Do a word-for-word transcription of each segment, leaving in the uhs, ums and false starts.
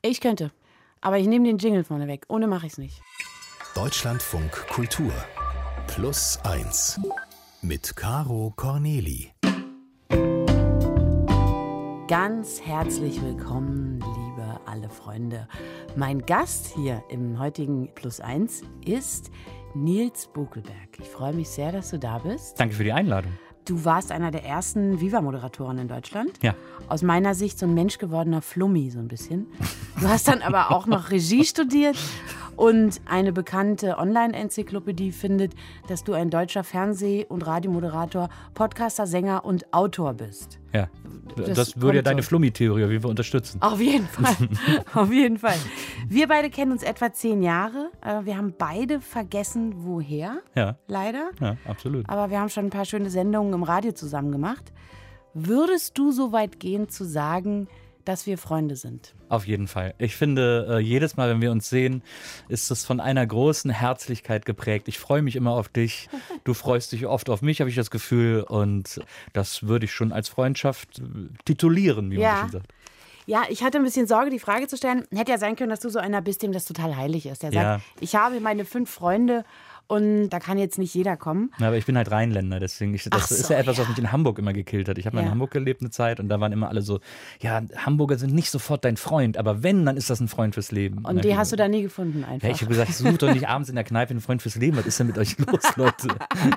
Ich könnte. Aber ich nehme den Jingle vorne weg. Ohne mache ich es nicht. Deutschlandfunk Kultur Plus eins mit Caro Corneli. Ganz herzlich willkommen, liebe alle Freunde. Mein Gast hier im heutigen Plus eins ist Nils Bokelberg. Ich freue mich sehr, dass du da bist. Danke für die Einladung. Du warst einer der ersten Viva-Moderatoren in Deutschland. Ja. Aus meiner Sicht so ein menschgewordener Flummi, so ein bisschen. Du hast dann aber auch noch Regie studiert und eine bekannte Online-Enzyklopädie findet, dass du ein deutscher Fernseh- und Radiomoderator, Podcaster, Sänger und Autor bist. Ja, das, Das würde ja kommt deine so. Flummi-Theorie auf jeden Fall unterstützen. Auf jeden Fall, auf jeden Fall. Wir beide kennen uns etwa zehn Jahre. Äh, Wir haben beide vergessen, woher, Ja, leider. ja, absolut. Aber wir haben schon ein paar schöne Sendungen im Radio zusammen gemacht. Würdest du so weit gehen zu sagen, dass wir Freunde sind? Auf jeden Fall. Ich finde, äh, jedes Mal, wenn wir uns sehen, ist es von einer großen Herzlichkeit geprägt. Ich freue mich immer auf dich. Du freust dich oft auf mich, habe ich das Gefühl. Und das würde ich schon als Freundschaft äh, titulieren, wie Ja. man schon sagt. Ja, ich hatte ein bisschen Sorge, die Frage zu stellen. Hätte ja sein können, dass du so einer bist, dem das total heilig ist. Der sagt, Ja. ich habe meine fünf Freunde und da kann jetzt nicht jeder kommen. Na, aber ich bin halt Rheinländer, deswegen, ich, das Ach so, ist ja etwas, was ja. mich in Hamburg immer gekillt hat. Ich habe mal Ja. in Hamburg gelebt eine Zeit und da waren immer alle so, ja, Hamburger sind nicht sofort dein Freund, aber wenn, dann ist das ein Freund fürs Leben. Und die hast du da nie gefunden einfach. Ja, ich habe gesagt, ich suche doch nicht abends in der Kneipe einen Freund fürs Leben. Was ist denn mit euch los, Leute?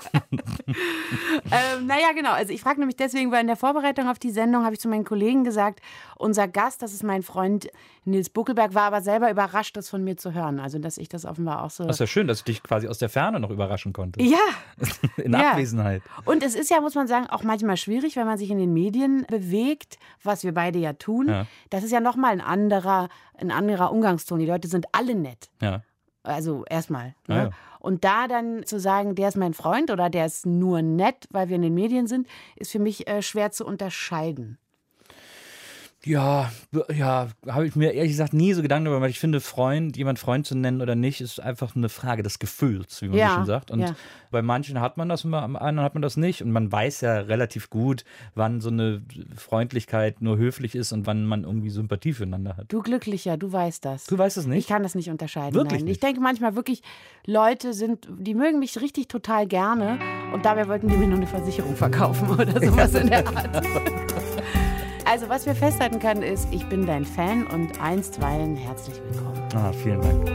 Ähm, naja, genau. Also ich frage nämlich deswegen, weil in der Vorbereitung auf die Sendung habe ich zu meinen Kollegen gesagt, unser Gast, das ist mein Freund Nils Bokelberg, war aber selber überrascht, das von mir zu hören. Also dass ich das offenbar auch so... Das ist ja schön, dass ich dich quasi aus der Ferne noch überraschen konnte. Ja, In ja. Abwesenheit. Und es ist ja, muss man sagen, auch manchmal schwierig, wenn man sich in den Medien bewegt, was wir beide ja tun. Ja. Das ist ja nochmal ein anderer, ein anderer Umgangston. Die Leute sind alle nett. Ja. Also erstmal. Ne? Ja, ja. Und da dann zu sagen, der ist mein Freund oder der ist nur nett, weil wir in den Medien sind, ist für mich äh, schwer zu unterscheiden. Ja, ja, habe ich mir ehrlich gesagt nie so Gedanken darüber gemacht. Ich finde, Freund, jemand Freund zu nennen oder nicht, ist einfach eine Frage des Gefühls, wie man Ja, so schön sagt. Und ja. bei manchen hat man das, bei anderen hat man das nicht. Und man weiß ja relativ gut, wann so eine Freundlichkeit nur höflich ist und wann man irgendwie Sympathie füreinander hat. Du Glücklicher, du weißt das. Du weißt es nicht? Ich kann das nicht unterscheiden. Wirklich nein. Ich nicht? denke manchmal wirklich, Leute sind, die mögen mich richtig total gerne und dabei wollten die mir nur eine Versicherung verkaufen oder sowas in der Art. Also was wir festhalten können ist, ich bin dein Fan und einstweilen herzlich willkommen. Ah, vielen Dank.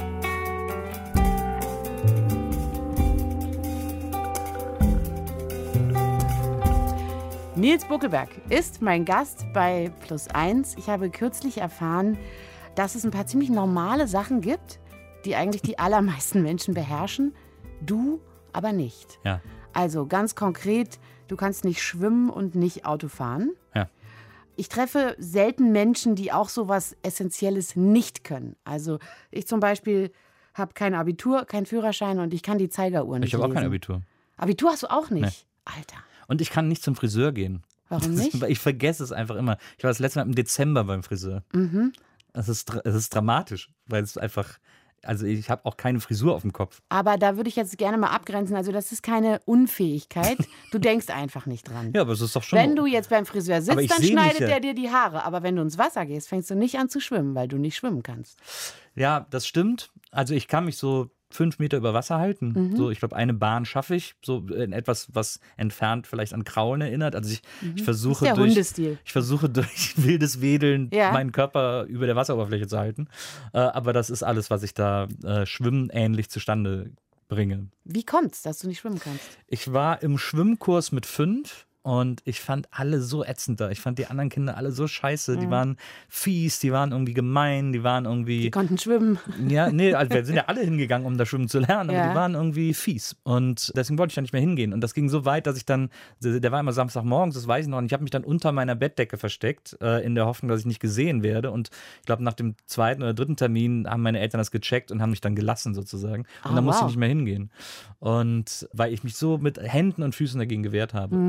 Nils Bokelberg ist mein Gast bei Plus eins. Ich habe kürzlich erfahren, dass es ein paar ziemlich normale Sachen gibt, die eigentlich die allermeisten Menschen beherrschen. Du aber nicht. Ja. Also ganz konkret, du kannst nicht schwimmen und nicht Auto fahren. Ja. Ich treffe selten Menschen, die auch so was Essentielles nicht können. Also ich zum Beispiel habe kein Abitur, keinen Führerschein und ich kann die Zeigeruhr nicht Ich habe auch lesen. kein Abitur. Abitur hast du auch nicht? Nee. Alter. Und ich kann nicht zum Friseur gehen. Warum Das- nicht? weil Ich vergesse es einfach immer. Ich war das letzte Mal im Dezember beim Friseur. Mhm. Es ist, dra- es ist dramatisch, weil es einfach, also ich habe auch keine Frisur auf dem Kopf. Aber da würde ich jetzt gerne mal abgrenzen. Also das ist keine Unfähigkeit. Du denkst einfach nicht dran. Ja, aber es ist doch schon. Wenn du jetzt beim Friseur Aber sitzt, ich dann seh mich schneidet ja. der dir die Haare. Aber wenn du ins Wasser gehst, fängst du nicht an zu schwimmen, weil du nicht schwimmen kannst. Ja, das stimmt. Also ich kann mich so fünf Meter über Wasser halten. Mhm. So, ich glaube, eine Bahn schaffe ich. So in etwas, was entfernt vielleicht an Kraulen erinnert. Also ich, ich versuche Mhm. Das ist der durch. Hundestil. Ich versuche durch wildes Wedeln Ja. meinen Körper über der Wasseroberfläche zu halten. Äh, aber das ist alles, was ich da äh, schwimmähnlich zustande bringe. Wie kommt's, dass du nicht schwimmen kannst? Ich war im Schwimmkurs mit fünf und ich fand alle so ätzend da. Ich fand die anderen Kinder alle so scheiße. Die waren fies, die waren irgendwie gemein, die waren irgendwie. Die konnten schwimmen. Ja, nee, also wir sind ja alle hingegangen, um da schwimmen zu lernen, aber Ja. die waren irgendwie fies. Und deswegen wollte ich da nicht mehr hingehen. Und das ging so weit, dass ich dann, der war immer Samstagmorgens, das weiß ich noch, und ich habe mich dann unter meiner Bettdecke versteckt, äh, in der Hoffnung, dass ich nicht gesehen werde. Und ich glaube, nach dem zweiten oder dritten Termin haben meine Eltern das gecheckt und haben mich dann gelassen sozusagen. Und Ah, dann musste wow. ich nicht mehr hingehen. Und weil ich mich so mit Händen und Füßen dagegen gewehrt habe. Mhm. Und dann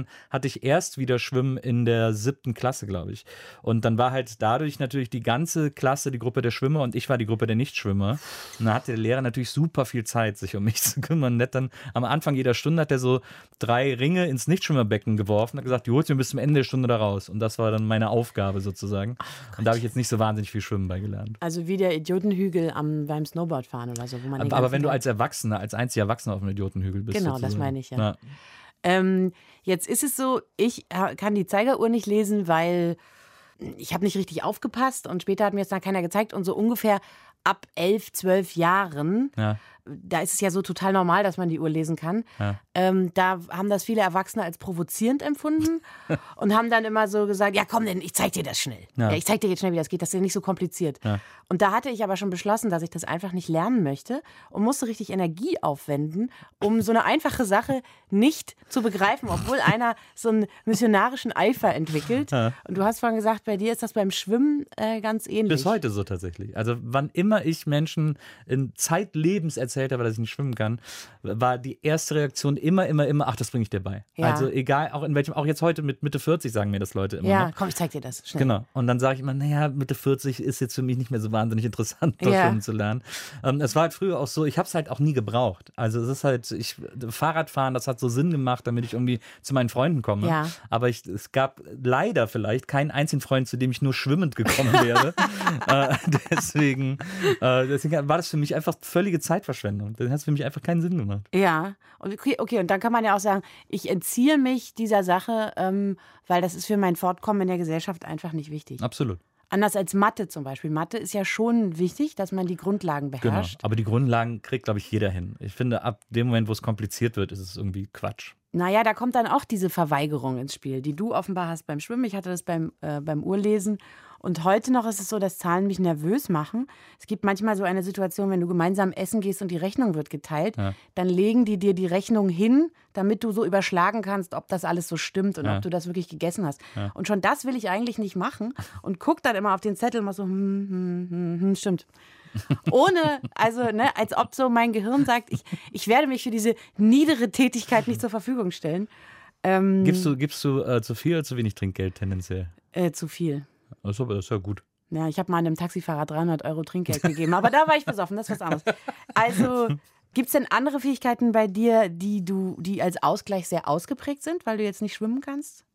dann hatte ich erst wieder Schwimmen in der siebten Klasse, glaube ich. Und dann war halt dadurch natürlich die ganze Klasse die Gruppe der Schwimmer und ich war die Gruppe der Nichtschwimmer. Und da hatte der Lehrer natürlich super viel Zeit, sich um mich zu kümmern. Und hat dann am Anfang jeder Stunde hat er so drei Ringe ins Nichtschwimmerbecken geworfen und hat gesagt, die holst du mir bis zum Ende der Stunde da raus. Und das war dann meine Aufgabe sozusagen. Oh, und da habe ich jetzt nicht so wahnsinnig viel Schwimmen beigelernt. Also wie der Idiotenhügel am, beim Snowboardfahren oder so. Wo man aber aber wenn du als Erwachsener, als einziger Erwachsener auf dem Idiotenhügel bist. Genau, sozusagen. Das meine ich ja. ja. Ähm, jetzt ist es so, ich kann die Zeigeruhr nicht lesen, weil ich habe nicht richtig aufgepasst und später hat mir das dann keiner gezeigt und so ungefähr ab elf, zwölf Jahren, ja. da ist es ja so total normal, dass man die Uhr lesen kann. Ja. Ähm, da haben das viele Erwachsene als provozierend empfunden und haben dann immer so gesagt, ja komm denn, ich zeig dir das schnell. Ja. Ja, ich zeig dir jetzt schnell, wie das geht, das ist ja nicht so kompliziert. Ja. Und da hatte ich aber schon beschlossen, dass ich das einfach nicht lernen möchte und musste richtig Energie aufwenden, um so eine einfache Sache nicht zu begreifen, obwohl einer so einen missionarischen Eifer entwickelt. Ja. Und du hast vorhin gesagt, bei dir ist das beim Schwimmen äh, ganz ähnlich. Bis heute so tatsächlich. Also wann immer ich Menschen in Zeitlebens erzählt habe, dass ich nicht schwimmen kann, war die erste Reaktion immer, immer, immer, ach, das bringe ich dir bei. Ja. Also egal, auch in welchem, auch jetzt heute mit Mitte vierzig sagen mir das Leute immer Ja, noch. komm, ich zeig dir das schnell. Genau. Und dann sage ich immer, naja, Mitte vierzig ist jetzt für mich nicht mehr so wahnsinnig interessant, das Ja. schwimmen zu lernen. Ähm, es war halt früher auch so, ich habe es halt auch nie gebraucht. Also es ist halt, ich, Fahrradfahren, das hat so Sinn gemacht, damit ich irgendwie zu meinen Freunden komme. Ja. Aber ich, es gab leider vielleicht keinen einzigen Freund, zu dem ich nur schwimmend gekommen wäre. äh, deswegen, äh, deswegen war das für mich einfach völlige Zeitverschwendung. Das hat für mich einfach keinen Sinn gemacht. Ja, okay, okay, und dann kann man ja auch sagen, ich entziehe mich dieser Sache, ähm, weil das ist für mein Fortkommen in der Gesellschaft einfach nicht wichtig. Absolut. Anders als Mathe zum Beispiel. Mathe ist ja schon wichtig, dass man die Grundlagen Genau. beherrscht. Aber die Grundlagen kriegt, glaube ich, jeder hin. Ich finde, ab dem Moment, wo es kompliziert wird, ist es irgendwie Quatsch. Naja, da kommt dann auch diese Verweigerung ins Spiel, die du offenbar hast beim Schwimmen. Ich hatte das beim, äh, beim Uhrlesen. Und heute noch ist es so, dass Zahlen mich nervös machen. Es gibt manchmal so eine Situation, wenn du gemeinsam essen gehst und die Rechnung wird geteilt, Ja. dann legen die dir die Rechnung hin, damit du so überschlagen kannst, ob das alles so stimmt und Ja. ob du das wirklich gegessen hast. Ja. Und schon das will ich eigentlich nicht machen und guck dann immer auf den Zettel und mach so, hm, hm, hm, hm, stimmt. Ohne, also, ne, als ob so mein Gehirn sagt, ich, ich werde mich für diese niedere Tätigkeit nicht zur Verfügung stellen. Ähm, Gibst du, gibst du äh, zu viel oder zu wenig Trinkgeld tendenziell? äh, zu viel. Das ist, aber- das ist ja gut. Ja, ich habe mal einem Taxifahrer dreihundert Euro Trinkgeld gegeben, aber da war ich besoffen, das ist was anderes. Also, gibt es denn andere Fähigkeiten bei dir, die du, die als Ausgleich sehr ausgeprägt sind, weil du jetzt nicht schwimmen kannst?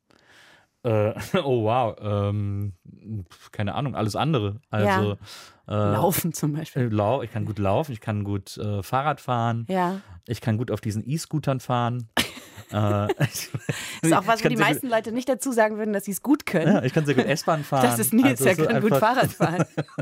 Äh, oh wow, ähm, keine Ahnung, alles andere. Also äh, Laufen zum Beispiel. Lau ich kann gut laufen, ich kann gut äh, Fahrrad fahren, Ja. ich kann gut auf diesen E-Scootern fahren. äh, ich, Das ist auch was, ich wo kann die sehr meisten Leute nicht dazu sagen würden, dass sie es gut können. Ja, ich kann sehr gut S-Bahn fahren. Das ist Nils, Also der so kann gut einfach- Fahrrad fahren.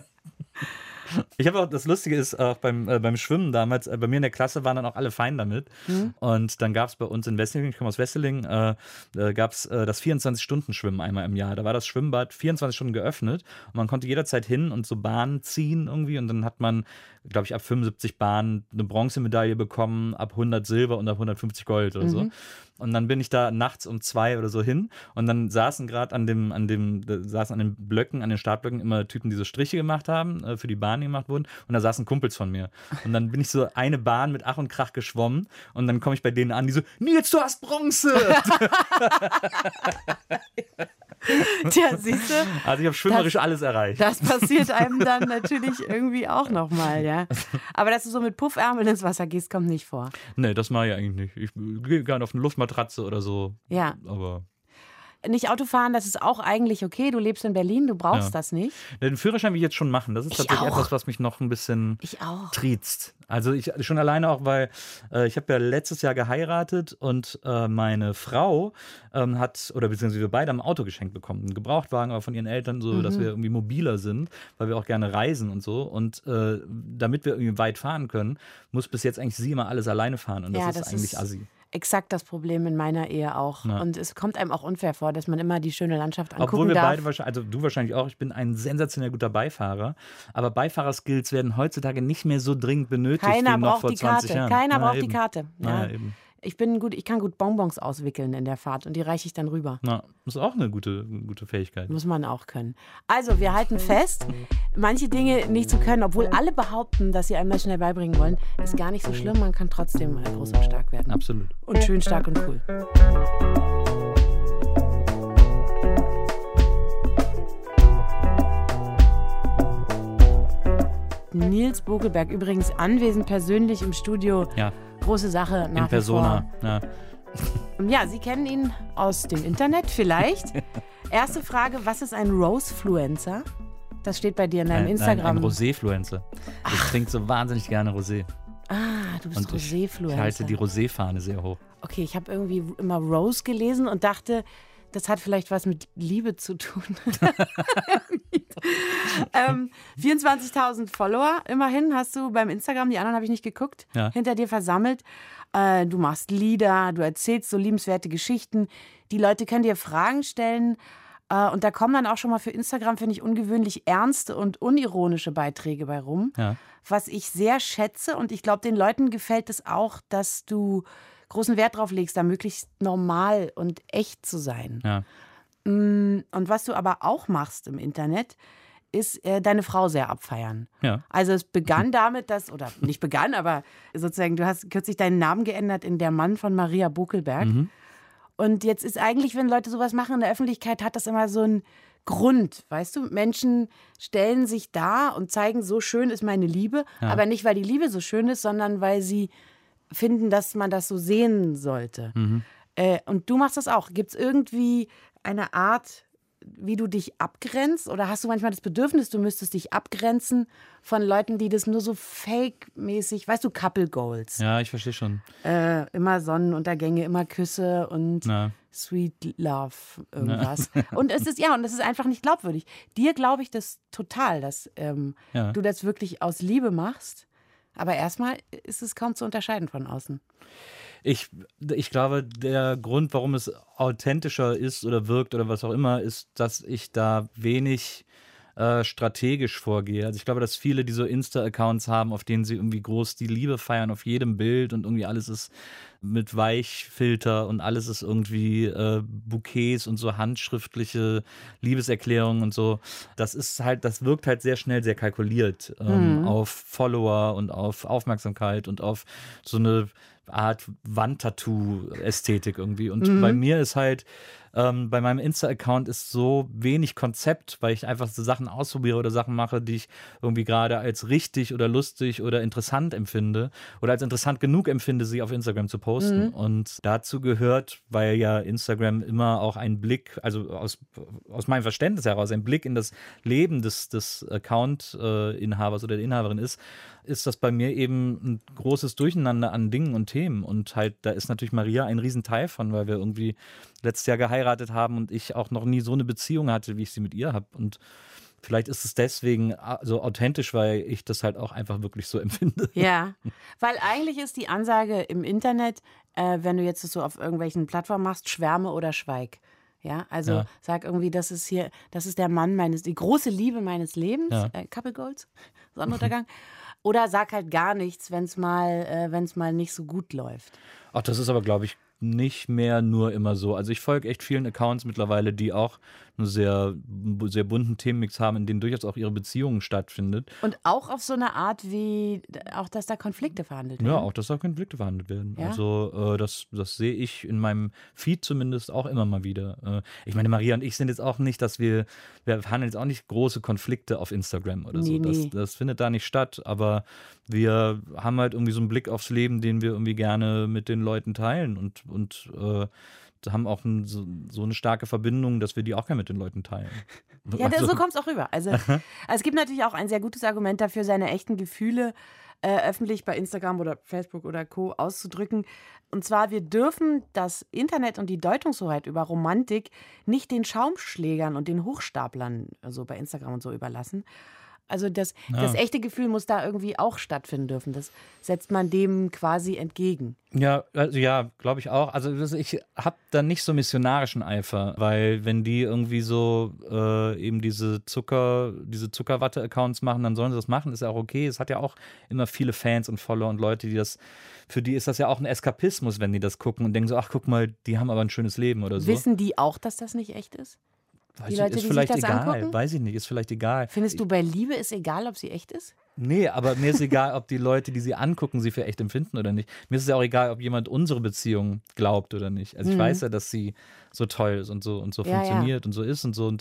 Ich habe auch, das Lustige ist auch beim, äh, beim Schwimmen damals, äh, bei mir in der Klasse waren dann auch alle fein damit. Mhm. Und dann gab es bei uns in Wesseling, ich komme aus Wesseling, äh, äh, gab es äh, das vierundzwanzig-Stunden-Schwimmen einmal im Jahr. Da war das Schwimmbad vierundzwanzig Stunden geöffnet und man konnte jederzeit hin und so Bahnen ziehen irgendwie. Und dann hat man, glaube ich, ab fünfundsiebzig Bahnen eine Bronzemedaille bekommen, ab hundert Silber und ab hundertfünfzig Gold oder so. Und dann bin ich da nachts um zwei oder so hin und dann saßen gerade an dem, an dem, da saßen an den Blöcken, an den Startblöcken immer Typen, die so Striche gemacht haben, äh, für die Bahn, die gemacht wurden. Und da saßen Kumpels von mir. Und dann bin ich so eine Bahn mit Ach und Krach geschwommen und dann komme ich bei denen an, die so, Nils, du hast Bronze! Tja, siehst du, Also ich habe schwimmerisch alles erreicht. das passiert einem dann natürlich irgendwie auch nochmal, ja. Aber dass du so mit Puffärmeln ins Wasser gehst, kommt nicht vor. Nee, das mache ich eigentlich nicht. Ich gehe gerne auf eine Luftmatratze oder so. Ja. Aber Nicht Autofahren, das ist auch eigentlich okay. Du lebst in Berlin, du brauchst Ja. das nicht. den Führerschein will ich jetzt schon machen. Das ist Ich tatsächlich auch. etwas, was mich noch ein bisschen Ich auch. triezt. Also ich schon alleine auch, weil äh, ich habe ja letztes Jahr geheiratet und äh, meine Frau ähm, hat, oder beziehungsweise wir beide haben ein Auto geschenkt bekommen. Einen Gebrauchtwagen, aber von ihren Eltern so, Mhm. dass wir irgendwie mobiler sind, weil wir auch gerne reisen und so. Und äh, damit wir irgendwie weit fahren können, muss bis jetzt eigentlich sie immer alles alleine fahren. Und das Ja, ist das eigentlich ist- assi. Exakt das Problem in meiner Ehe auch. Ja. Und es kommt einem auch unfair vor, dass man immer die schöne Landschaft angucken Obwohl wir darf. beide wahrscheinlich, also du wahrscheinlich auch, ich bin ein sensationell guter Beifahrer, aber Beifahrerskills werden heutzutage nicht mehr so dringend benötigt Keiner wie noch braucht vor die zwanzig Karte. Jahren. Keiner Na, braucht eben. die Karte. Ja. Na, eben. Ich bin gut, ich kann gut Bonbons auswickeln in der Fahrt und die reiche ich dann rüber. Na, das ist auch eine gute, gute Fähigkeit. Muss man auch können. Also, wir halten fest, manche Dinge nicht zu können, obwohl alle behaupten, dass sie einem das schnell beibringen wollen, ist gar nicht so schlimm. Man kann trotzdem groß und stark werden. Absolut. Und schön stark und cool. Nils Bokelberg, übrigens anwesend persönlich im Studio. Ja. Große Sache nach In Persona. wie Ja. vor. Ja, Sie kennen ihn aus dem Internet vielleicht. Erste Frage, was ist ein Rosefluencer? Das steht bei dir in deinem Nein, Instagram. Nein, ein Rosé-Fluencer. Ich trinke so wahnsinnig gerne Rosé. Ah, du bist Und ich, Rosé-Fluencer. ich halte die Rosé-Fahne sehr hoch. Okay, ich habe irgendwie immer Rose gelesen und dachte, das hat vielleicht was mit Liebe zu tun. ähm, vierundzwanzigtausend Follower immerhin hast du beim Instagram, die anderen habe ich nicht geguckt, Ja. hinter dir versammelt. Äh, du machst Lieder, du erzählst so liebenswerte Geschichten. Die Leute können dir Fragen stellen. Äh, und da kommen dann auch schon mal für Instagram, finde ich, ungewöhnlich ernste und unironische Beiträge bei rum. Ja. Was ich sehr schätze. Und ich glaube, den Leuten gefällt es auch, dass du großen Wert drauf legst, da möglichst normal und echt zu sein. Ja. Und was du aber auch machst im Internet, ist äh, deine Frau sehr abfeiern. Ja. Also es begann damit, dass, oder nicht begann, aber sozusagen, du hast kürzlich deinen Namen geändert in der Mann von Maria Bokelberg. Mhm. Und jetzt ist eigentlich, wenn Leute sowas machen in der Öffentlichkeit, hat das immer so einen Grund, weißt du? Menschen stellen sich da und zeigen, so schön ist meine Liebe, Ja. aber nicht, weil die Liebe so schön ist, sondern weil sie finden, dass man das so sehen sollte. Mhm. Äh, und du machst das auch. Gibt es irgendwie eine Art, wie du dich abgrenzt? Oder hast du manchmal das Bedürfnis, du müsstest dich abgrenzen von Leuten, die das nur so fake-mäßig, weißt du, Couple Goals. Ja, ich verstehe schon. Äh, immer Sonnenuntergänge, immer Küsse und Na. Sweet Love, irgendwas. Und es ist, ja, und es ist einfach nicht glaubwürdig. Dir glaube ich das total, dass ähm, Ja. du das wirklich aus Liebe machst. Aber erstmal ist es kaum zu unterscheiden von außen. Ich, ich glaube, der Grund, warum es authentischer ist oder wirkt oder was auch immer, ist, dass ich da wenig äh, strategisch vorgehe. Also ich glaube, dass viele diese Insta-Accounts haben, auf denen sie irgendwie groß die Liebe feiern, auf jedem Bild und irgendwie alles ist mit Weichfilter und alles ist irgendwie äh, Bouquets und so handschriftliche Liebeserklärungen und so. Das ist halt, das wirkt halt sehr schnell sehr kalkuliert ähm, Mhm. auf Follower und auf Aufmerksamkeit und auf so eine Art Wandtattoo-Ästhetik irgendwie. Und Mhm. bei mir ist halt, ähm, bei meinem Insta-Account ist so wenig Konzept, weil ich einfach so Sachen ausprobiere oder Sachen mache, die ich irgendwie gerade als richtig oder lustig oder interessant empfinde oder als interessant genug empfinde, sie auf Instagram zu posten. Mhm. Und dazu gehört, weil ja Instagram immer auch ein Blick, also aus, aus meinem Verständnis heraus, ein Blick in das Leben des, des Account-Inhabers oder der Inhaberin ist, ist das bei mir eben ein großes Durcheinander an Dingen und Themen. Und halt, da ist natürlich Maria ein Riesenteil von, weil wir irgendwie letztes Jahr geheiratet haben und ich auch noch nie so eine Beziehung hatte, wie ich sie mit ihr habe. Und vielleicht ist es deswegen so authentisch, weil ich das halt auch einfach wirklich so empfinde. Ja, weil eigentlich ist die Ansage im Internet, äh, wenn du jetzt das so auf irgendwelchen Plattformen machst, schwärme oder schweig. Ja, also Ja. sag irgendwie, das ist hier, das ist der Mann meines, die große Liebe meines Lebens, Ja. äh, Couple Goals, Sonnenuntergang. Oder sag halt gar nichts, wenn es mal, äh, wenn es mal nicht so gut läuft. Ach, das ist aber, glaube ich, nicht mehr nur immer so. Also ich folge echt vielen Accounts mittlerweile, die auch einen sehr, sehr bunten Themenmix haben, in denen durchaus auch ihre Beziehungen stattfindet. Und auch auf so eine Art wie, auch dass da Konflikte verhandelt werden. Ja, auch, dass da Konflikte verhandelt werden. Ja? Also äh, das, das sehe ich in meinem Feed zumindest auch immer mal wieder. Äh, ich meine, Maria und ich sind jetzt auch nicht, dass wir, wir verhandeln jetzt auch nicht große Konflikte auf Instagram oder so. Nee, nee. Das, das findet da nicht statt, aber wir haben halt irgendwie so einen Blick aufs Leben, den wir irgendwie gerne mit den Leuten teilen und, und äh, haben auch ein, so, so eine starke Verbindung, dass wir die auch gerne mit den Leuten teilen. Ja, Also- so kommt es auch rüber. Also, also es gibt natürlich auch ein sehr gutes Argument dafür, seine echten Gefühle äh, öffentlich bei Instagram oder Facebook oder Co. auszudrücken. Und zwar, wir dürfen das Internet und die Deutungshoheit über Romantik nicht den Schaumschlägern und den Hochstaplern, also bei Instagram und so, überlassen. Also das, Ja. das echte Gefühl muss da irgendwie auch stattfinden dürfen. Das setzt man dem quasi entgegen. Ja, also ja, glaube ich auch. Also das- ich habe da nicht so missionarischen Eifer, weil wenn die irgendwie so äh, eben diese Zucker, diese Zuckerwatte-Accounts machen, dann sollen sie das machen, ist ja auch okay. Es hat ja auch immer viele Fans und Follower und Leute, die das, für die ist das ja auch ein Eskapismus, wenn die das gucken und denken so, ach guck mal, die haben aber ein schönes Leben oder so. Wissen die auch, dass das nicht echt ist? Weiß die ich, Leute, ist die sich vielleicht das egal, angucken? weiß ich nicht, ist vielleicht egal. Findest du, bei Liebe ist egal, ob sie echt ist? Nee, aber mir ist egal, ob die Leute, die sie angucken, sie für echt empfinden oder nicht. Mir ist es ja auch egal, ob jemand unsere Beziehung glaubt oder nicht. Also ich Mhm. weiß ja, dass sie so toll ist und so und so Ja, funktioniert und so ist und so. Und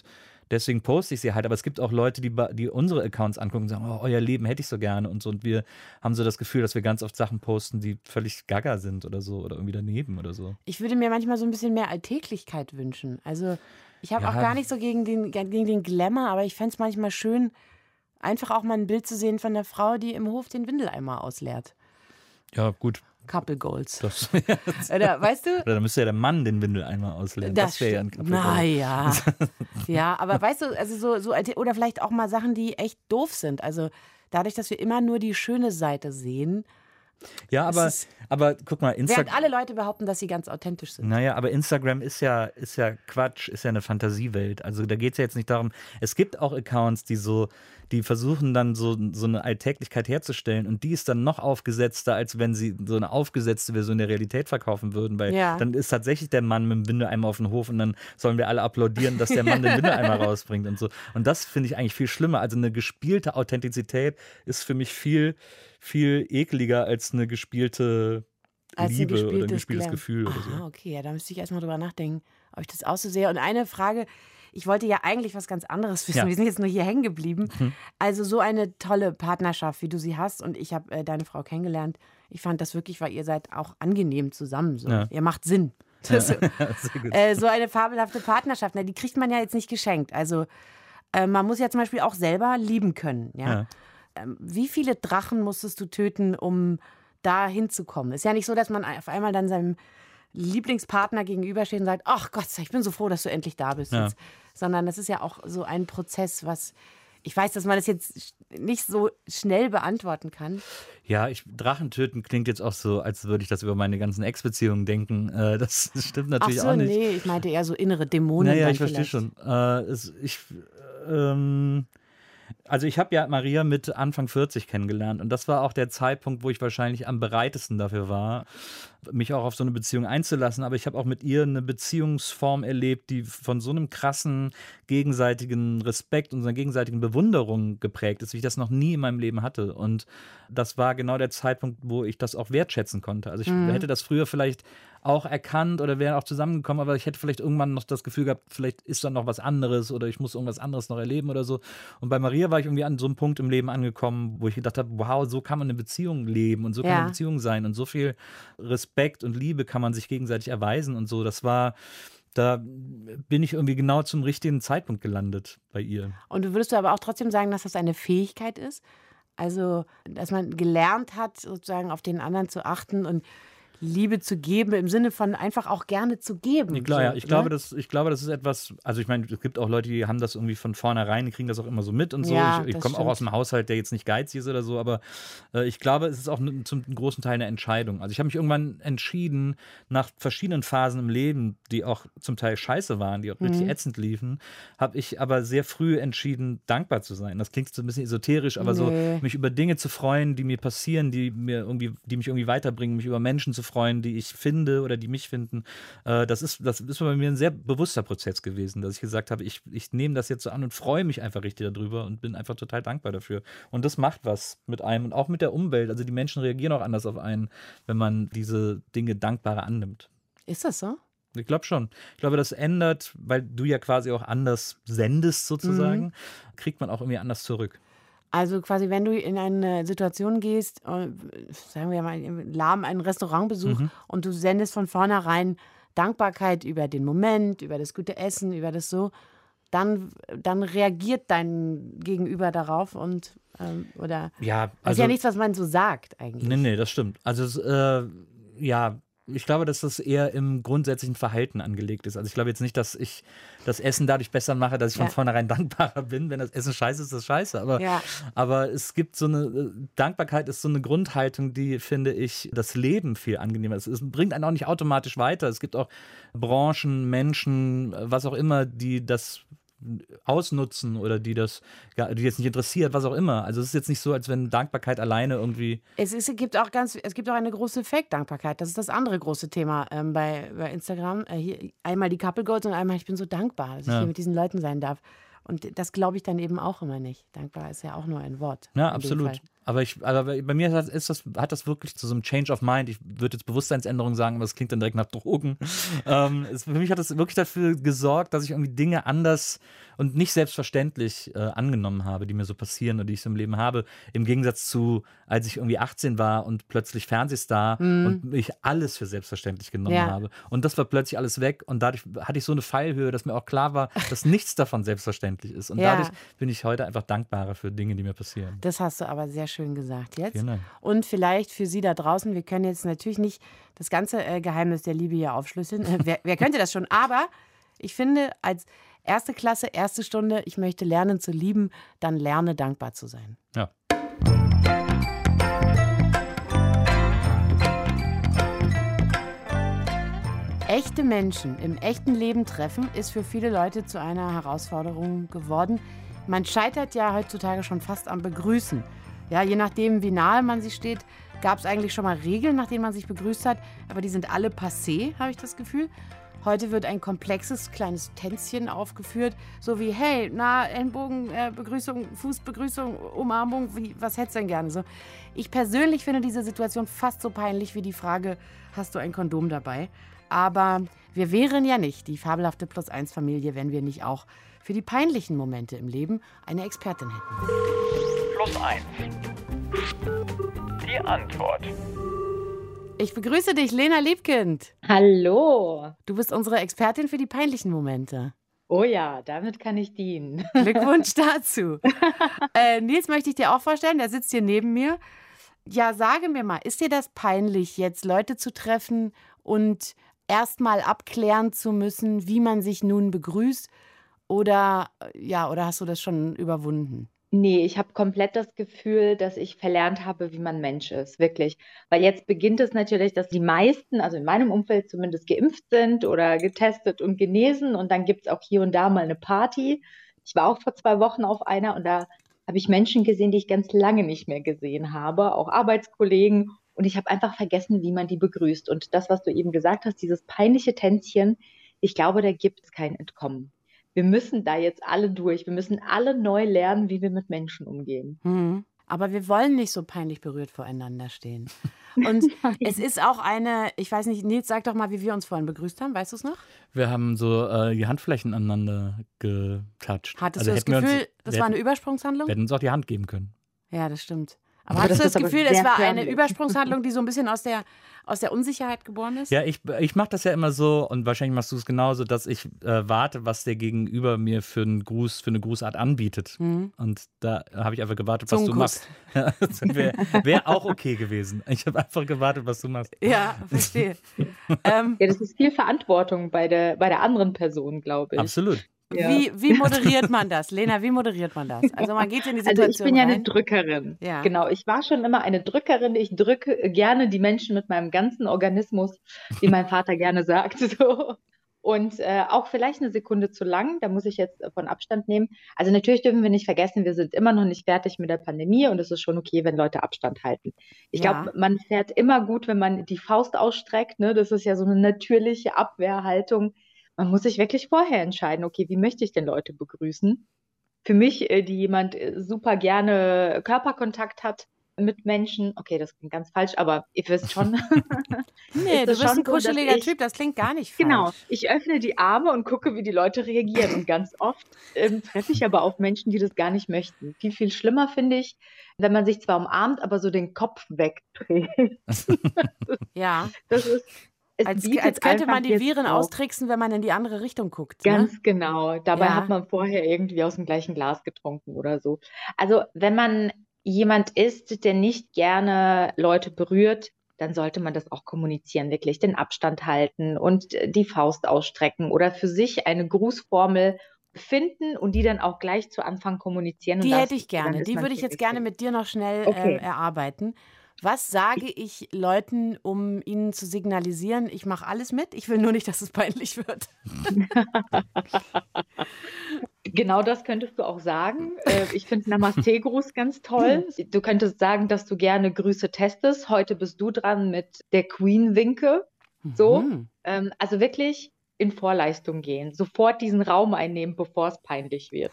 deswegen poste ich sie halt. Aber es gibt auch Leute, die, die unsere Accounts angucken und sagen, oh, euer Leben hätte ich so gerne und so. Und wir haben so das Gefühl, dass wir ganz oft Sachen posten, die völlig gaga sind oder so oder irgendwie daneben oder so. Ich würde mir manchmal so ein bisschen mehr Alltäglichkeit wünschen. Also ich habe Ja. auch gar nicht so gegen den, gegen den Glamour, aber ich fände es manchmal schön, einfach auch mal ein Bild zu sehen von einer Frau, die im Hof den Windeleimer ausleert. Ja, gut. Couple Goals. Das, Oder, weißt du? Oder dann müsste ja der Mann den Windeleimer ausleeren. Das, das wäre ja ein Couple Goal. Naja. Ja, aber weißt du, also so, so, oder vielleicht auch mal Sachen, die echt doof sind. Also dadurch, dass wir immer nur die schöne Seite sehen. Ja, aber, ist, aber guck mal, Instagram. Während alle Leute behaupten, dass sie ganz authentisch sind. Naja, aber Instagram ist ja, ist ja Quatsch, ist ja eine Fantasiewelt. Also da geht es ja jetzt nicht darum, es gibt auch Accounts, die so, die versuchen dann so, so eine Alltäglichkeit herzustellen und die ist dann noch aufgesetzter, als wenn sie so eine aufgesetzte Version der Realität verkaufen würden, weil ja. dann ist tatsächlich der Mann mit dem Windeleimer auf dem Hof und dann sollen wir alle applaudieren, dass der Mann den Windeleimer rausbringt und so. Und das finde ich eigentlich viel schlimmer. Also eine gespielte Authentizität ist für mich viel, viel ekliger als eine gespielte als Liebe ein oder ein gespieltes Glam. Gefühl oder so. Ah, okay, ja, da müsste ich erstmal drüber nachdenken, ob ich das auch so sehe. Und eine Frage, ich wollte ja eigentlich was ganz anderes wissen. Ja. Wir sind jetzt nur hier hängen geblieben. Mhm. Also so eine tolle Partnerschaft, wie du sie hast. Und ich habe äh, deine Frau kennengelernt. Ich fand das wirklich, weil ihr seid auch angenehm zusammen. So. Ja. Ihr macht Sinn. Das, Ja, sehr gut. äh, so eine fabelhafte Partnerschaft, na, die kriegt man ja jetzt nicht geschenkt. Also äh, man muss ja zum Beispiel auch selber lieben können. Ja? Ja. Ähm, wie viele Drachen musstest du töten, um da hinzukommen? Ist ja nicht so, dass man auf einmal dann seinem Lieblingspartner gegenübersteht und sagt, ach Gott, ich bin so froh, dass du endlich da bist. Ja. Jetzt. Sondern das ist ja auch so ein Prozess, was ich weiß, dass man das jetzt nicht so schnell beantworten kann. Ja, ich, Drachen töten klingt jetzt auch so, als würde ich das über meine ganzen Ex-Beziehungen denken. Äh, das, das stimmt natürlich ach so, auch nicht. nee, ich meinte eher so innere Dämonen. Naja, dann ich verstehe vielleicht. schon. Äh, es, ich, ähm, also ich habe ja Maria mit Anfang vierzig kennengelernt und das war auch der Zeitpunkt, wo ich wahrscheinlich am bereitesten dafür war, mich auch auf so eine Beziehung einzulassen. Aber ich habe auch mit ihr eine Beziehungsform erlebt, die von so einem krassen gegenseitigen Respekt und so einer gegenseitigen Bewunderung geprägt ist, wie ich das noch nie in meinem Leben hatte. Und das war genau der Zeitpunkt, wo ich das auch wertschätzen konnte. Also ich Mhm. hätte das früher vielleicht auch erkannt oder wäre auch zusammengekommen, aber ich hätte vielleicht irgendwann noch das Gefühl gehabt, vielleicht ist da noch was anderes oder ich muss irgendwas anderes noch erleben oder so. Und bei Maria war ich irgendwie an so einem Punkt im Leben angekommen, wo ich gedacht habe, wow, so kann man eine Beziehung leben und so kann Ja. eine Beziehung sein und so viel Respekt und Liebe kann man sich gegenseitig erweisen und so. Das war, da bin ich irgendwie genau zum richtigen Zeitpunkt gelandet bei ihr. Und würdest du aber auch trotzdem sagen, dass das eine Fähigkeit ist? Also, dass man gelernt hat, sozusagen auf den anderen zu achten und Liebe zu geben, im Sinne von einfach auch gerne zu geben. Ich, glaub, ja, so, ich, ne? glaube, das, ich glaube, das ist etwas, also ich meine, es gibt auch Leute, die haben das irgendwie von vornherein, die kriegen das auch immer so mit und so. Ja, ich ich das komme auch stimmt. aus einem Haushalt, der jetzt nicht geizig ist oder so, aber äh, ich glaube, es ist auch n- zum großen Teil eine Entscheidung. Also ich habe mich irgendwann entschieden, nach verschiedenen Phasen im Leben, die auch zum Teil scheiße waren, die auch richtig Mhm. ätzend liefen, habe ich aber sehr früh entschieden, dankbar zu sein. Das klingt so ein bisschen esoterisch, aber Nee. so mich über Dinge zu freuen, die mir passieren, die mir irgendwie, die mich irgendwie weiterbringen, mich über Menschen zu freuen, die ich finde oder die mich finden. Äh, das ist, das ist bei mir ein sehr bewusster Prozess gewesen, dass ich gesagt habe, ich, ich nehme das jetzt so an und freue mich einfach richtig darüber und bin einfach total dankbar dafür. Und das macht was mit einem und auch mit der Umwelt. Also die Menschen reagieren auch anders auf einen, wenn man diese Dinge dankbarer annimmt. Ist das so? Ich glaube schon. Ich glaube, das ändert, weil du ja quasi auch anders sendest sozusagen, Mhm. kriegt man auch irgendwie anders zurück. Also quasi, wenn du in eine Situation gehst, äh, sagen wir mal, im Lahm einen Restaurantbesuch Mhm. und du sendest von vornherein Dankbarkeit über den Moment, über das gute Essen, über das so, dann, dann reagiert dein Gegenüber darauf und ähm, oder Ja, das ist also ja nichts, was man so sagt eigentlich. Nee, nee, das stimmt. Also, es, äh, ja, ich glaube, dass das eher im grundsätzlichen Verhalten angelegt ist. Also, ich glaube jetzt nicht, dass ich das Essen dadurch besser mache, dass ich Ja. von vornherein dankbarer bin. Wenn das Essen scheiße ist, ist das scheiße. Aber, Ja. aber es gibt so eine, äh, Dankbarkeit ist so eine Grundhaltung, die, finde ich, das Leben viel angenehmer ist. Es bringt einen auch nicht automatisch weiter. Es gibt auch Branchen, Menschen, äh, was auch immer, die das ausnutzen oder die das, ja, die jetzt nicht interessiert, was auch immer. Also es ist jetzt nicht so, als wenn Dankbarkeit alleine irgendwie. Es, ist, es gibt auch ganz, es gibt auch eine große Fake-Dankbarkeit. Das ist das andere große Thema ähm, bei, bei Instagram. Äh, hier, einmal die Couple Goals und einmal ich bin so dankbar, dass ich Ja. hier mit diesen Leuten sein darf. Und das glaube ich dann eben auch immer nicht. Dankbar ist ja auch nur ein Wort. Ja, in dem absolut. Fall. Aber, ich, aber bei mir hat, ist das, hat das wirklich zu so einem Change of Mind, ich würde jetzt Bewusstseinsänderung sagen, aber das klingt dann direkt nach Drogen. ähm, es, für mich hat das wirklich dafür gesorgt, dass ich irgendwie Dinge anders und nicht selbstverständlich äh, angenommen habe, die mir so passieren oder die ich so im Leben habe. Im Gegensatz zu, als ich irgendwie achtzehn war und plötzlich Fernsehstar mhm. und ich alles für selbstverständlich genommen ja. habe. Und das war plötzlich alles weg und dadurch hatte ich so eine Fallhöhe, dass mir auch klar war, dass nichts davon selbstverständlich ist. Und ja. dadurch bin ich heute einfach dankbarer für Dinge, die mir passieren. Das hast du aber sehr schön gesagt jetzt. Genau. Und vielleicht für Sie da draußen, wir können jetzt natürlich nicht das ganze äh, Geheimnis der Liebe hier aufschlüsseln. Äh, wer, wer könnte das schon? Aber ich finde, als erste Klasse, erste Stunde, ich möchte lernen zu lieben, dann lerne dankbar zu sein. Ja. Echte Menschen im echten Leben treffen, ist für viele Leute zu einer Herausforderung geworden. Man scheitert ja heutzutage schon fast am Begrüßen. Ja, je nachdem, wie nahe man sich steht, gab es eigentlich schon mal Regeln, nach denen man sich begrüßt hat. Aber die sind alle passé, habe ich das Gefühl. Heute wird ein komplexes kleines Tänzchen aufgeführt, so wie, hey, na, Ellenbogen, äh, Begrüßung, Fußbegrüßung, Umarmung, wie, was hättest du denn gerne? So. Ich persönlich finde diese Situation fast so peinlich wie die Frage, hast du ein Kondom dabei? Aber wir wären ja nicht die fabelhafte Plus-eins-Familie, wenn wir nicht auch für die peinlichen Momente im Leben eine Expertin hätten. Plus eins. Die Antwort. Ich begrüße dich, Lena Liebkind. Hallo. Du bist unsere Expertin für die peinlichen Momente. Oh ja, damit kann ich dienen. Glückwunsch dazu. äh, Nils möchte ich dir auch vorstellen, der sitzt hier neben mir. Ja, sage mir mal, ist dir das peinlich, jetzt Leute zu treffen und erst mal abklären zu müssen, wie man sich nun begrüßt? Oder, ja, oder hast du das schon überwunden? Nee, ich habe komplett das Gefühl, dass ich verlernt habe, wie man Mensch ist, wirklich. Weil jetzt beginnt es natürlich, dass die meisten, also in meinem Umfeld zumindest, geimpft sind oder getestet und genesen. Und dann gibt es auch hier und da mal eine Party. Ich war auch vor zwei Wochen auf einer und da habe ich Menschen gesehen, die ich ganz lange nicht mehr gesehen habe, auch Arbeitskollegen. Und ich habe einfach vergessen, wie man die begrüßt. Und das, was du eben gesagt hast, dieses peinliche Tänzchen, ich glaube, da gibt es kein Entkommen. Wir müssen da jetzt alle durch. Wir müssen alle neu lernen, wie wir mit Menschen umgehen. Mhm. Aber wir wollen nicht so peinlich berührt voreinander stehen. Und es ist auch eine, ich weiß nicht, Nils, sag doch mal, wie wir uns vorhin begrüßt haben. Weißt du es noch? Wir haben so äh, die Handflächen aneinander getoucht. Hattest also du das Gefühl, uns, das war eine Übersprungshandlung? Wir hätten uns auch die Hand geben können. Ja, das stimmt. Aber, aber hattest du das, das Gefühl, es war eine Übersprungshandlung, die so ein bisschen aus der, aus der Unsicherheit geboren ist? Ja, ich, ich mache das ja immer so und wahrscheinlich machst du es genauso, dass ich äh, warte, was der Gegenüber mir für einen Gruß, für eine Grußart anbietet. Mhm. Und da habe ich einfach gewartet, was du machst. Das wäre wär auch okay gewesen. Ich habe einfach gewartet, was du machst. Ja, verstehe. ähm, ja, das ist viel Verantwortung bei der, bei der anderen Person, glaube ich. Absolut. Ja. Wie, wie moderiert man das? Lena, wie moderiert man das? Also man geht in die Situation Also ich bin ja rein. eine Drückerin. Ja. Genau, ich war schon immer eine Drückerin. Ich drücke gerne die Menschen mit meinem ganzen Organismus, wie mein Vater gerne sagt. So. Und äh, auch vielleicht eine Sekunde zu lang, da muss ich jetzt von Abstand nehmen. Also natürlich dürfen wir nicht vergessen, wir sind immer noch nicht fertig mit der Pandemie und es ist schon okay, wenn Leute Abstand halten. Ich ja. glaube, man fährt immer gut, wenn man die Faust ausstreckt. Ne? Das ist ja so eine natürliche Abwehrhaltung. Man muss sich wirklich vorher entscheiden, okay, wie möchte ich denn Leute begrüßen? Für mich, die jemand super gerne Körperkontakt hat mit Menschen, okay, das klingt ganz falsch, aber ihr wisst schon. Nee, du bist ein kuscheliger so, ich, Typ, das klingt gar nicht falsch. Genau, ich öffne die Arme und gucke, wie die Leute reagieren. Und ganz oft ähm, treffe ich aber auf Menschen, die das gar nicht möchten. Viel, viel schlimmer finde ich, wenn man sich zwar umarmt, aber so den Kopf wegdreht. Ja. Das ist Als, als könnte man die Viren auch austricksen, wenn man in die andere Richtung guckt. Ganz ne? genau. Dabei Ja. hat man vorher irgendwie aus dem gleichen Glas getrunken oder so. Also wenn man jemand ist, der nicht gerne Leute berührt, dann sollte man das auch kommunizieren, wirklich den Abstand halten und die Faust ausstrecken oder für sich eine Grußformel finden und die dann auch gleich zu Anfang kommunizieren. Die und hätte ich gerne. Die würde ich jetzt gerne mit dir noch schnell okay. äh, erarbeiten. Was sage ich Leuten, um ihnen zu signalisieren, ich mache alles mit, ich will nur nicht, dass es peinlich wird? Genau das könntest du auch sagen. Ich finde Namaste-Gruß ganz toll. Du könntest sagen, dass du gerne Grüße testest. Heute bist du dran mit der Queen-Winke. So. Mhm. Also wirklich in Vorleistung gehen. Sofort diesen Raum einnehmen, bevor es peinlich wird.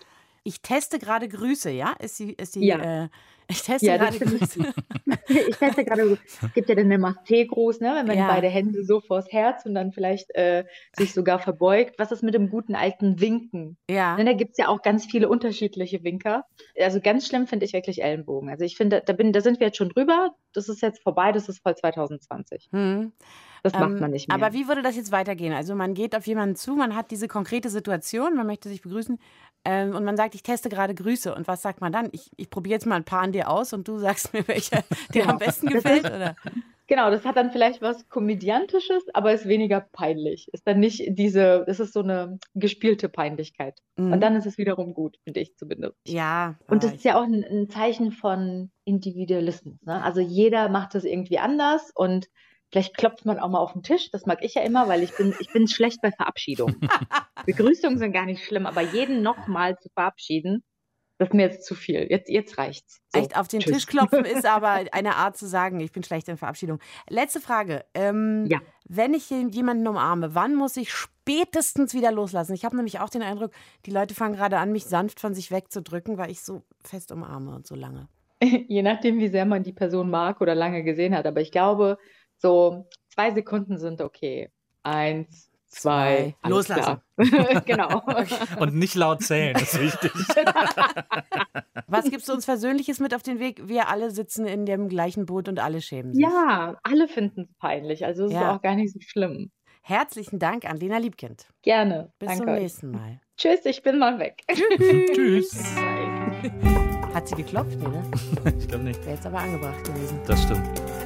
Ich teste gerade Grüße, ja? Ist die, ist die, Ja. äh, ich teste Ja, gerade das finde Grüße. ich. Ich teste gerade, es gibt ja den Namaste-Gruß, ne? Wenn man Ja. beide Hände so vors Herz und dann vielleicht äh, sich sogar verbeugt. Was ist mit dem guten alten Winken? Ja. Ne, da gibt es ja auch ganz viele unterschiedliche Winker. Also ganz schlimm finde ich wirklich Ellenbogen. Also ich finde, da, bin, da sind wir jetzt schon drüber. Das ist jetzt vorbei, das ist voll zwanzig zwanzig. Hm. Das macht Ähm, man nicht mehr. aber wie würde das jetzt weitergehen? Also man geht auf jemanden zu, man hat diese konkrete Situation, man möchte sich begrüßen ähm, und man sagt, ich teste gerade Grüße. Und was sagt man dann? Ich, ich probiere jetzt mal ein paar an dir aus und du sagst mir, welcher dir am besten Das gefällt, ist- oder? Genau, das hat dann vielleicht was Komödiantisches, aber ist weniger peinlich. Ist dann nicht diese, das ist so eine gespielte Peinlichkeit. Mhm. Und dann ist es wiederum gut, finde ich zumindest. Ja. Und das ah, ist ja auch ein, ein Zeichen von Individualismus. Ne? Also jeder macht das irgendwie anders und vielleicht klopft man auch mal auf den Tisch. Das mag ich ja immer, weil ich bin, ich bin schlecht bei Verabschiedungen. Begrüßungen sind gar nicht schlimm, aber jeden nochmal zu verabschieden, das ist mir jetzt zu viel. Jetzt, jetzt reicht's. So, Echt auf den tschüss. Tisch klopfen ist aber eine Art zu sagen, ich bin schlecht in Verabschiedung. Letzte Frage. Ähm, Ja. Wenn ich jemanden umarme, wann muss ich spätestens wieder loslassen? Ich habe nämlich auch den Eindruck, die Leute fangen gerade an, mich sanft von sich wegzudrücken, weil ich so fest umarme und so lange. Je nachdem, wie sehr man die Person mag oder lange gesehen hat. Aber ich glaube, so zwei Sekunden sind okay. Eins, zwei, Zwei. Loslassen. Klar. Genau. Und nicht laut zählen, das ist wichtig. Was gibst du uns Versöhnliches mit auf den Weg? Wir alle sitzen in dem gleichen Boot und alle schämen sich. Ja, alle finden es peinlich. Also es Ja. ist auch gar nicht so schlimm. Herzlichen Dank an Lena Liebkind. Gerne. Bis Danke zum euch. nächsten Mal. Tschüss, ich bin mal weg. Tschüss. Bye. Hat sie geklopft? Nee, ne? Ich glaube nicht. Wäre jetzt aber angebracht gewesen. Das stimmt.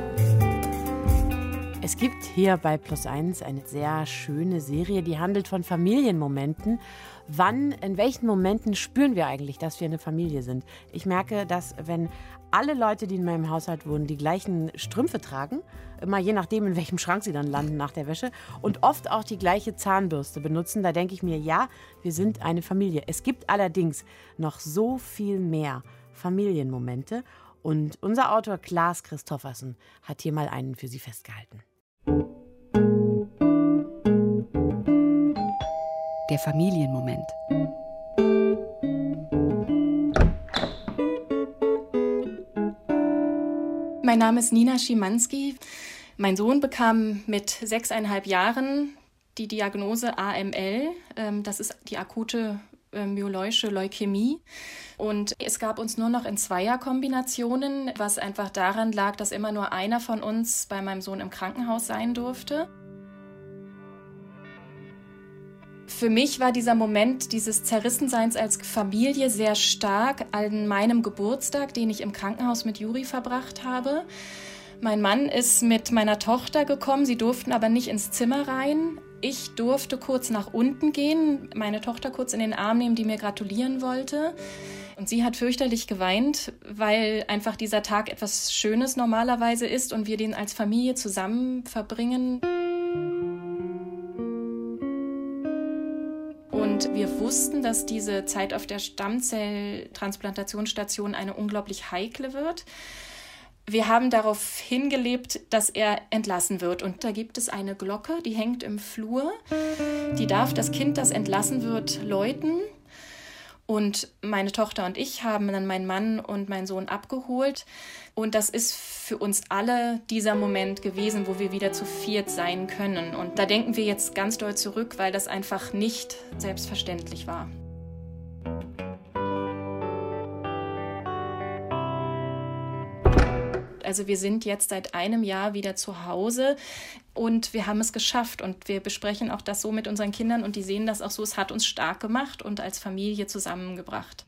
Es gibt hier bei Plus eins eine sehr schöne Serie, die handelt von Familienmomenten. Wann, in welchen Momenten spüren wir eigentlich, dass wir eine Familie sind? Ich merke, dass wenn alle Leute, die in meinem Haushalt wohnen, die gleichen Strümpfe tragen, immer je nachdem, in welchem Schrank sie dann landen nach der Wäsche, und oft auch die gleiche Zahnbürste benutzen, da denke ich mir, ja, wir sind eine Familie. Es gibt allerdings noch so viel mehr Familienmomente. Und unser Autor Klaas Christoffersen hat hier mal einen für Sie festgehalten. Der Familienmoment. Mein Name ist Nina Schimanski. Mein Sohn bekam mit sechseinhalb Jahren die Diagnose A M L. Ähm, Das ist die akute äh, myeloische Leukämie. Und es gab uns nur noch in Zweierkombinationen, was einfach daran lag, dass immer nur einer von uns bei meinem Sohn im Krankenhaus sein durfte. Für mich war dieser Moment dieses Zerrissenseins als Familie sehr stark an meinem Geburtstag, den ich im Krankenhaus mit Juri verbracht habe. Mein Mann ist mit meiner Tochter gekommen, sie durften aber nicht ins Zimmer rein. Ich durfte kurz nach unten gehen, meine Tochter kurz in den Arm nehmen, die mir gratulieren wollte. Und sie hat fürchterlich geweint, weil einfach dieser Tag etwas Schönes normalerweise ist und wir den als Familie zusammen verbringen. Und wir wussten, dass diese Zeit auf der Stammzelltransplantationsstation eine unglaublich heikle wird. Wir haben darauf hingelebt, dass er entlassen wird. Und da gibt es eine Glocke, die hängt im Flur. Die darf das Kind, das entlassen wird, läuten. Und meine Tochter und ich haben dann meinen Mann und meinen Sohn abgeholt. Und das ist für uns alle dieser Moment gewesen, wo wir wieder zu viert sein können. Und da denken wir jetzt ganz doll zurück, weil das einfach nicht selbstverständlich war. Also wir sind jetzt seit einem Jahr wieder zu Hause und wir haben es geschafft. Und wir besprechen auch das so mit unseren Kindern und die sehen das auch so. Es hat uns stark gemacht und als Familie zusammengebracht.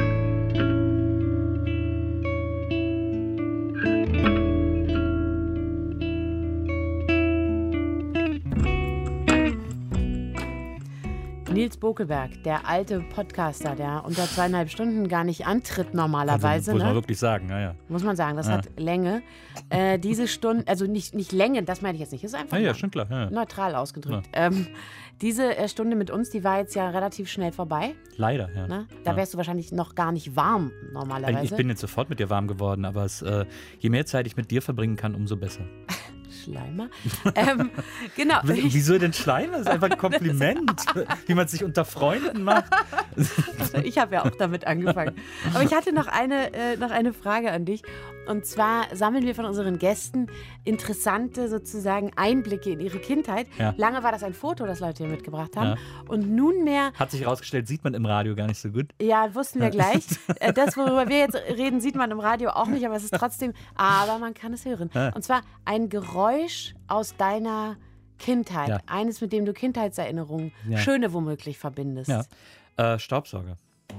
Nils Bokelberg, der alte Podcaster, der unter zweieinhalb Stunden gar nicht antritt normalerweise. Also, muss man ne? wirklich sagen, ja, ja. Muss man sagen, das Ja. hat Länge. Äh, diese Stunde, also nicht, nicht Länge, das meine ich jetzt nicht, ist einfach Ja, ja, lang. schon klar. Ja, ja. Neutral ausgedrückt. Ähm, diese äh, Stunde mit uns, die war jetzt ja relativ schnell vorbei. Leider, ja. Ne? Da Ja. wärst du wahrscheinlich noch gar nicht warm normalerweise. Ich bin jetzt sofort mit dir warm geworden, aber es, äh, je mehr Zeit ich mit dir verbringen kann, umso besser. Schleimer. ähm, genau. W- Wieso denn Schleimer? Das ist einfach ein Kompliment, wie man sich unter Freunden macht. Also ich habe ja auch damit angefangen. Aber ich hatte noch eine, äh, noch eine Frage an dich. Und zwar sammeln wir von unseren Gästen interessante sozusagen Einblicke in ihre Kindheit. Ja. Lange war das ein Foto, das Leute hier mitgebracht haben. Ja. Und nunmehr, Hat sich herausgestellt, sieht man im Radio gar nicht so gut. ja, wussten wir gleich. Äh, Das, worüber wir jetzt reden, sieht man im Radio auch nicht, aber es ist trotzdem, aber man kann es hören. Ja. Und zwar ein Geräusch aus deiner Kindheit. Ja. Eines, mit dem du Kindheitserinnerungen, Ja. schöne womöglich verbindest. Ja. Äh, Staubsauger.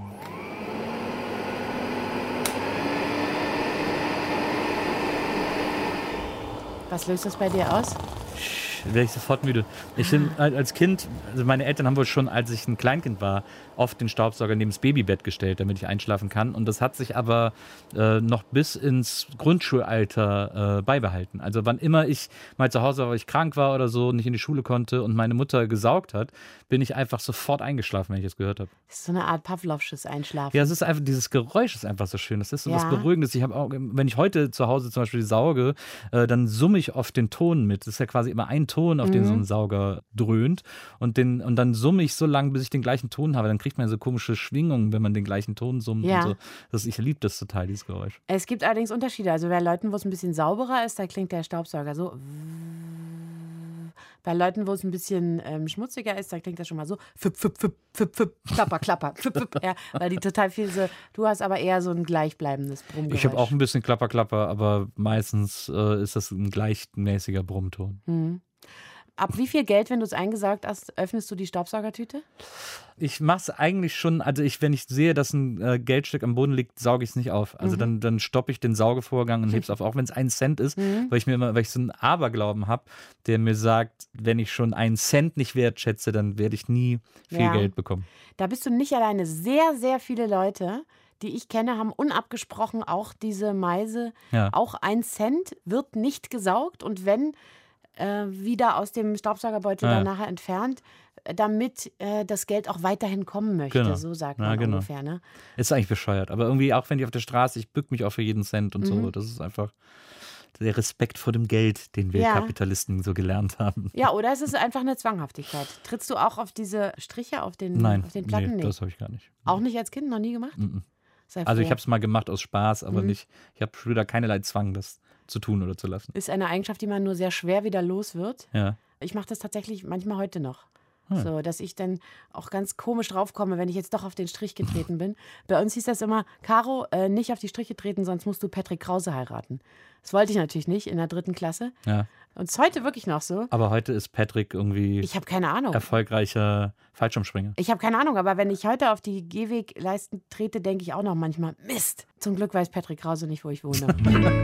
Was löst das bei dir aus? Wäre ich sofort müde. Ich bin als Kind, also meine Eltern haben wohl schon, als ich ein Kleinkind war, oft den Staubsauger neben das Babybett gestellt, damit ich einschlafen kann. Und das hat sich aber äh, noch bis ins Grundschulalter äh, beibehalten. Also wann immer ich mal zu Hause war, weil ich krank war oder so, nicht in die Schule konnte und meine Mutter gesaugt hat, bin ich einfach sofort eingeschlafen, wenn ich es gehört habe. Das ist so eine Art Pavlovsches Einschlafen. Ja, es ist einfach, dieses Geräusch ist einfach so schön. Das ist so Ja. was Beruhigendes. Ich habe auch, wenn ich heute zu Hause zum Beispiel sauge, äh, dann summe ich oft den Ton mit. Das ist ja quasi immer ein Ton, auf den so ein Sauger dröhnt. Und, den, und dann summe ich so lange, bis ich den gleichen Ton habe. Dann kriegt man so komische Schwingungen, wenn man den gleichen Ton summt. Ja. Und so. Das, ich liebe das total, dieses Geräusch. Es gibt allerdings Unterschiede. Also bei Leuten, wo es ein bisschen sauberer ist, da klingt der Staubsauger so. Bei Leuten, wo es ein bisschen ähm, schmutziger ist, da klingt das schon mal so. Fipp, fipp, fipp, fipp, fipp, klapper, klapper, fipp, fipp. Ja, weil die total viel so. Du hast aber eher so ein gleichbleibendes Brummgeräusch. Ich habe auch ein bisschen Klapper, Klapper, aber meistens äh, ist das ein gleichmäßiger Brummton. Mhm. Ab wie viel Geld, wenn du es eingesaugt hast, öffnest du die Staubsaugertüte? Ich mache es eigentlich schon, also ich, wenn ich sehe, dass ein äh, Geldstück am Boden liegt, sauge ich es nicht auf. Also Mhm. dann, dann stoppe ich den Saugevorgang und hebe es auf, auch wenn es ein Cent ist, Mhm. weil ich mir immer, weil ich so einen Aberglauben habe, der mir sagt, wenn ich schon einen Cent nicht wertschätze, dann werde ich nie viel Ja. Geld bekommen. Da bist du nicht alleine. Sehr, sehr viele Leute, die ich kenne, haben unabgesprochen auch diese Meise. Ja. Auch ein Cent wird nicht gesaugt und wenn äh, wieder aus dem Staubsaugerbeutel Ja. dann nachher entfernt, äh, damit äh, das Geld auch weiterhin kommen möchte. Genau. So sagt Ja, man genau. ungefähr. Ne? Ist eigentlich bescheuert, aber irgendwie auch wenn ich auf der Straße, ich bück mich auch für jeden Cent und so, Mhm. das ist einfach der Respekt vor dem Geld, den wir Ja. Kapitalisten so gelernt haben. Ja, oder es ist einfach eine Zwanghaftigkeit. Trittst du auch auf diese Striche, auf den, Nein, auf den Platten? nee, das habe ich gar nicht. Auch nicht als Kind, noch nie gemacht? Mhm. Sei Also ich froh. habe es mal gemacht aus Spaß, aber Mhm. nicht, ich habe früher keinerlei Zwang, das zu tun oder zu lassen. Ist eine Eigenschaft, die man nur sehr schwer wieder los wird. Ja. Ich mache das tatsächlich manchmal heute noch. Hm. So, dass ich dann auch ganz komisch draufkomme, wenn ich jetzt doch auf den Strich getreten bin. Bei uns hieß das immer, Caro, äh, nicht auf die Striche treten, sonst musst du Patrick Krause heiraten. Das wollte ich natürlich nicht in der dritten Klasse. Ja. Und es ist heute wirklich noch so. Aber heute ist Patrick irgendwie Ich habe keine Ahnung. erfolgreicher Fallschirmspringer. Ich habe keine Ahnung, aber wenn ich heute auf die Gehwegleisten trete, denke ich auch noch manchmal, Mist. Zum Glück weiß Patrick Krause nicht, wo ich wohne.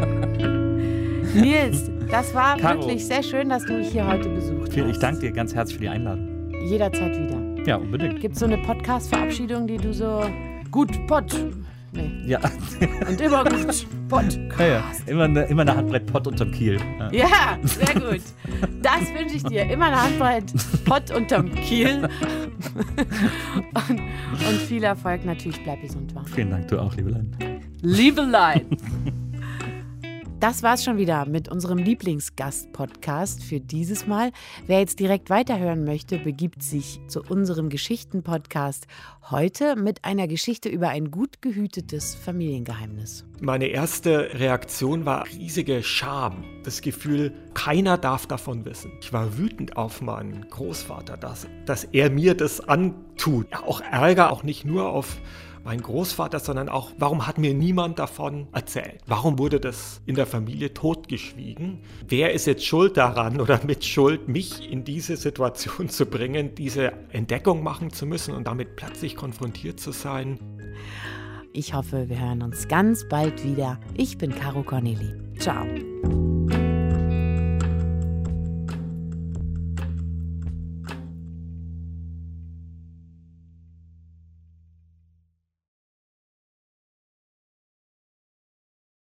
Nils, das war Caro. wirklich sehr schön, dass du mich hier heute besucht Vielen- hast. Ich danke dir ganz herzlich für die Einladung. Jederzeit wieder. Ja, unbedingt. Gibt es so eine Podcast-Verabschiedung, die du so gut Pott. Nee. Ja, Und immer gut Pott. ja, ja. Immer, eine, immer eine Handbrett Pott unterm Kiel. Ja. Ja, sehr gut. Das wünsche ich dir. Immer eine Handbreit Pott unterm Kiel. Und, und viel Erfolg natürlich. Bleib gesund, wa? Vielen Dank, du auch, Liebelein. Liebelein. Das war's schon wieder mit unserem Lieblingsgast-Podcast für dieses Mal. Wer jetzt direkt weiterhören möchte, begibt sich zu unserem Geschichten-Podcast. Heute mit einer Geschichte über ein gut gehütetes Familiengeheimnis. Meine erste Reaktion war riesige Scham. Das Gefühl, keiner darf davon wissen. Ich war wütend auf meinen Großvater, dass, dass er mir das antut. Ja, auch Ärger, auch nicht nur auf mein Großvater, sondern auch, warum hat mir niemand davon erzählt? Warum wurde das in der Familie totgeschwiegen? Wer ist jetzt schuld daran oder mit Schuld, mich in diese Situation zu bringen, diese Entdeckung machen zu müssen und damit plötzlich konfrontiert zu sein? Ich hoffe, wir hören uns ganz bald wieder. Ich bin Caro Corneli. Ciao.